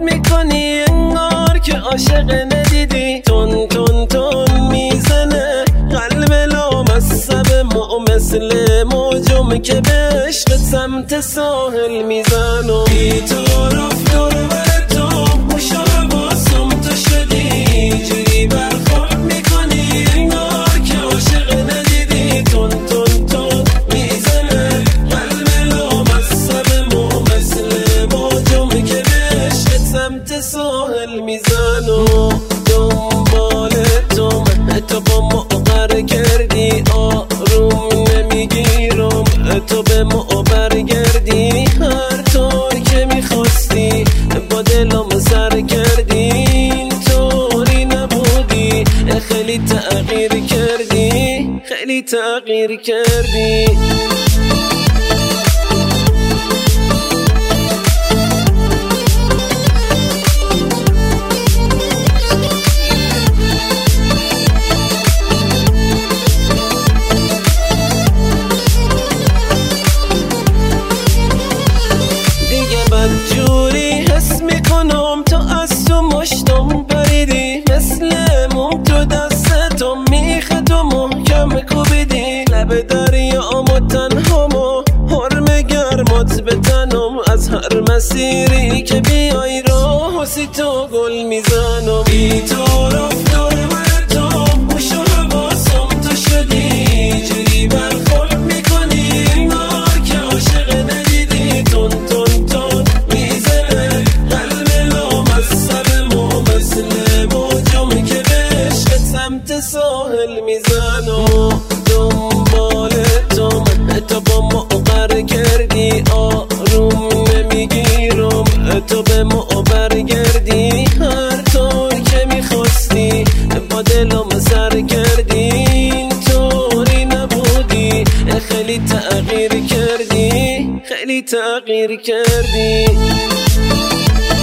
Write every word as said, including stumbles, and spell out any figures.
میکنی انگار که عاشق ندیدی. تون تون تون میزنه قلب لامصب مو مثل موجم که به عشق سمت ساحل میزنم. بی طرف دور بر تو خوش و حواسم تو شدی، جوری برخورد میکنی انگار که عاشق ندیدی. تون تون تون میزنه قلب لامصب مو مثل موجم که به عشق سمت ساحل میزنم. دنبال تو تو با مقر کردی، آروم نمیگیرم تو به ما برگردی. هر طور که میخواستی با دلم سر کردی، اینطوری نبودی خیلی تغییر کردی، خیلی تغییر کردی. جوری حس میکنم تو از تو مشتم بریدی، مثل موم تو دستتو میخد و محکم کوبیدی. لب دریام و تنهامو حرم گرمات بتنم، از هر مسیری که بیای راه سی تو گل میزنم. بی طرف دور بر تو خوش و حواسم تو شدی، جوری برخورد میکنی انگار که عاشق ندیدی. تون تون تون میزنه قلب لامصب مو مثل موجم که به عشق سمت ساحل میزنم. دنبال تو تو با ما قرار کردی، آروم نمیگیرم تو به ما برگردی. هر طور که میخواستی با دلم سر کردی، اینطوری نبودی خیلی تغییر کردی، خیلی تغییر کردی.